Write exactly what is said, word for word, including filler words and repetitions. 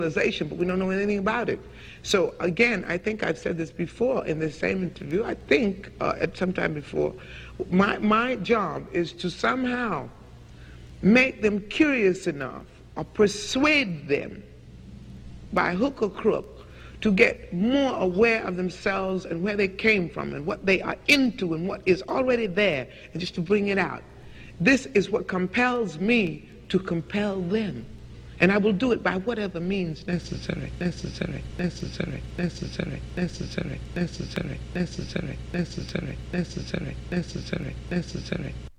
but we don't know anything about it. So again, I think I've said this before in the same interview, I think uh, at some time before, my, my job is to somehow make them curious enough or persuade them by hook or crook to get more aware of themselves and where they came from and what they are into and what is already there, and just to bring it out. This is what compels me to compel them. And I will do it by whatever means necessary, necessary, necessary, necessary, necessary, necessary, necessary, necessary, necessary, necessary, necessary.